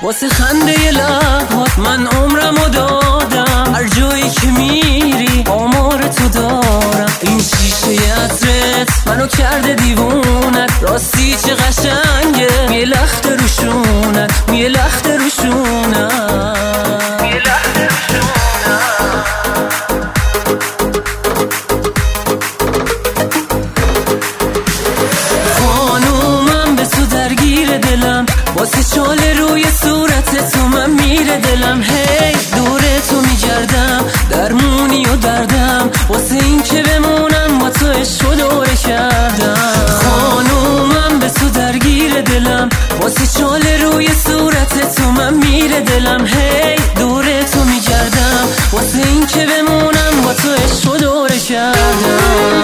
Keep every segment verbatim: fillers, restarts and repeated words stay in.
واسه خنده لبات من عمرمو دادم، هر جایی که میری آمار تو دارم. این شیشه عطرت منو کرده دیوونت، راستی چه قشنگه یه لخت روشونت، یه لخت روشونت. واسه چاله روی صورت تو من میره دلم، هی دور تو میگردم درمونی و دردم، واسه این که بمونم با تو عشق و دوره کردم. خانومم به تو درگیر دلم، واسه چاله روی صورت تو من میره دلم، هی دور تو میگردم، واسه این که بمونم با تو عشق و دوره کردم.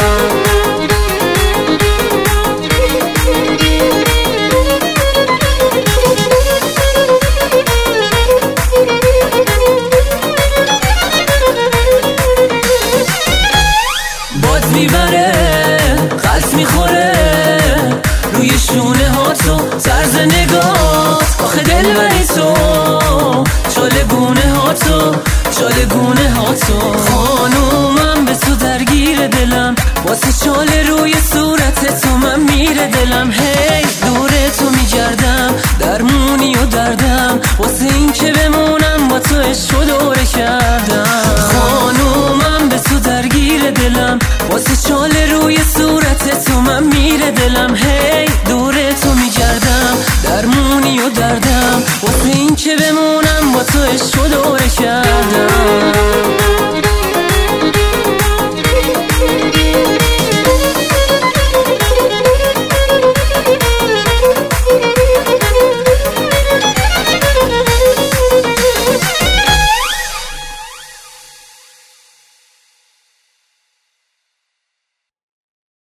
میبره قلط میخوره روی شونه ها تو، طرز نگات آخه دل بری تو، چاله گونه ها تو، چاله گونه ها تو. خانومم به تو درگیر دلم، واسه چاله روی صورت تو من میره دلم، هی دور تو میگردم درمونی و دردم، واسه این که بمونم با تو عشق و دوره کردم. خانومم به تو درگیر دلم، واسه چاله روی صورت تو من میره دلم، هی دور تو میگردم درمونی و دردم، واسه این که بمونم با تو عشق و دوره کردم.